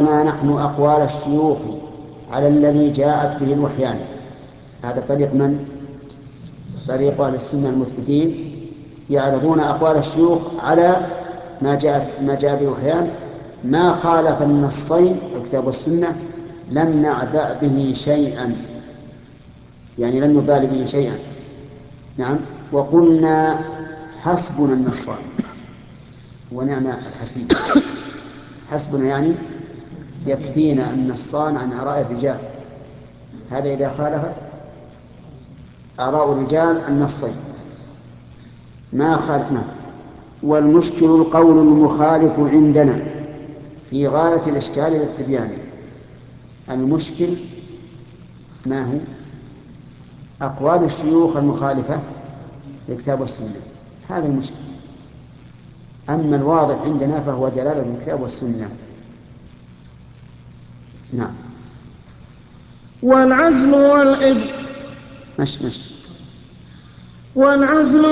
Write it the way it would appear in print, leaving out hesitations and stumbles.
عرضنا نحن أقوال الشيوخ على الذي جاءت به الوحيان. هذا طريق من؟ طريق أهل السنة المثبتين، يعرضون أقوال الشيوخ على ما جاء به الوحيان، ما خالف النصين الكتاب والسنة لم نعبأ به شيئا، يعني لم نبال به شيئا. نعم. وقلنا حسبنا النصان ونعم الحسيب. حسبنا يعني يكفينا النصان عن آراء الرجال، هذا إذا خالفت آراء الرجال النصين ما خالفنا. والمشكل القول المخالف عندنا في غاية الإشكال للتبيان. المشكل ما هو؟ أقوال الشيوخ المخالفة للكتاب والسنة، هذا المشكل. أما الواضح عندنا فهو دلالة الكتاب والسنة. نعم. والعزل والعزل